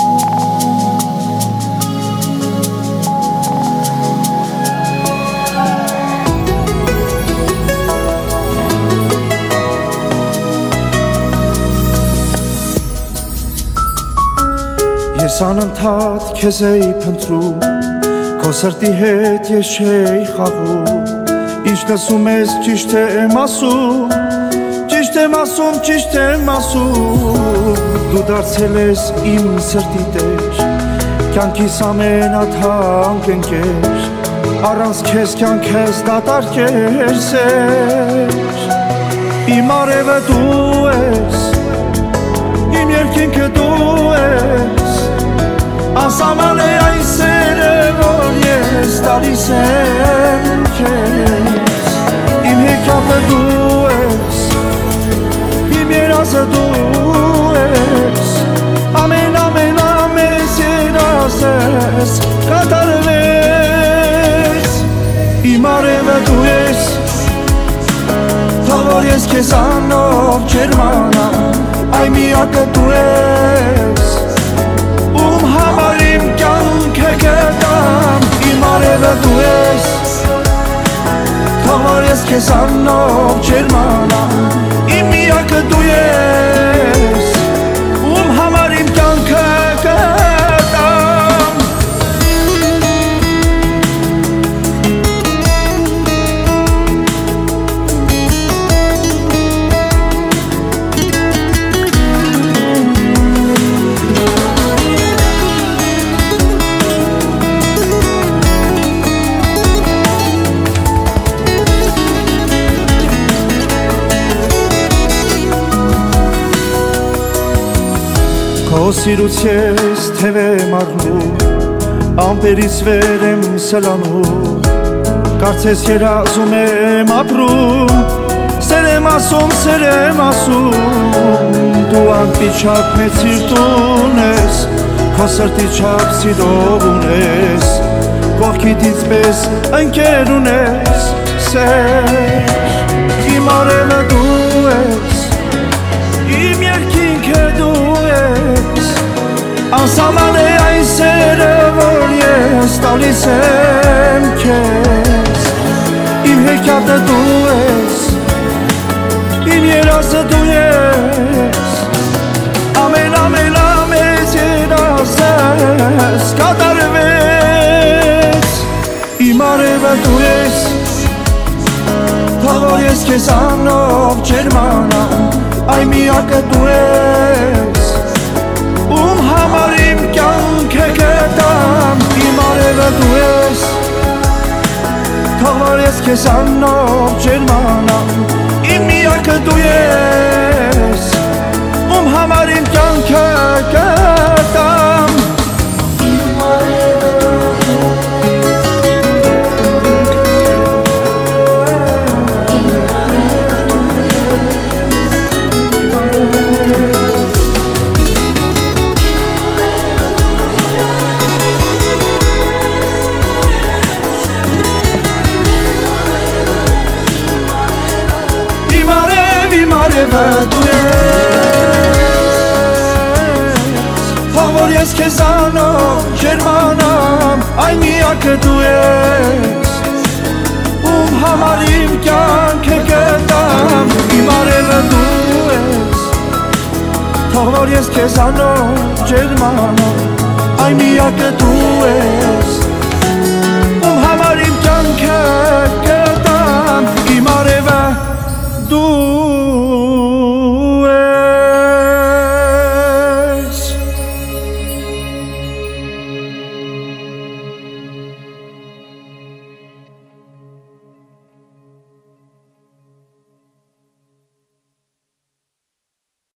Ես անընդհատ քեզ էի փնտրում, քո սրտի հետ ես չէի խաղում, ինչ լսում ես ճիշտ եմ ասում, ճիշտ եմ ասում, ճիշտ եմ ասում, դու դարձել ես իմ սրտի տեր, կյանքիս ամենաթանկ ընկեր, առանց քեզ կյանքս դատարկ էր սեր, իմ արևը դու ես, իմ երկինքը դու ես, անսահման է այն սերը, որ ես տալիս եմ քեզ, իմ հեքիաթը դու ես, իմ երազը դու ես, ամենամեզ երազս կատարվես, իմ արևը դու ես, թող որ ես քեզ անով ջերմանամ, այ միակը դու ես, համար իմ կյանքը գտամ, իմ արևը դու ես, թող որ ես քեզ անով ջերմանամ, իմ միակը դու ես, ում համար իմ կյանքը գտամ։ Քո սիրուց ես թև եմ առնում, ամպերից վեր եմ սլանում, կարծես երազում եմ ապրում, սեր եմ ասում, դու անպիչակ մեծ սիրտ ունես, քո սրտի չափ սիրով ունես, կողքիցից պես ընկեր ունես, սեր, իմ արևը դու ես, իմ երկինքը դու ես, անսահման է այն սերը, որ ես տալիս եմ քեզ, իմ հեքիաթը դու ես, իմ երազը դու ես, ամենամեզ երազս կատարվես, իմ արևը դու ես, թող որ ես քեզ անով ջերմանամ, այ միակը դու ես, ում համար իմ կյանքը գտամ, իմ արևը դու ես, թող որ ես քեզ անով ջերմանամ, իմ միակը դու ես, ում համար իմ կյանքը գտամ, իմ արևը դու ես, թող որ ես քեզ անով ջերմանամ, այ միակը դու ես, ում համար իմ կյանքը գտամ, իմ արևը դու ես, թող որ ես քեզ անով ջերմանամ, այ միակը դու ես,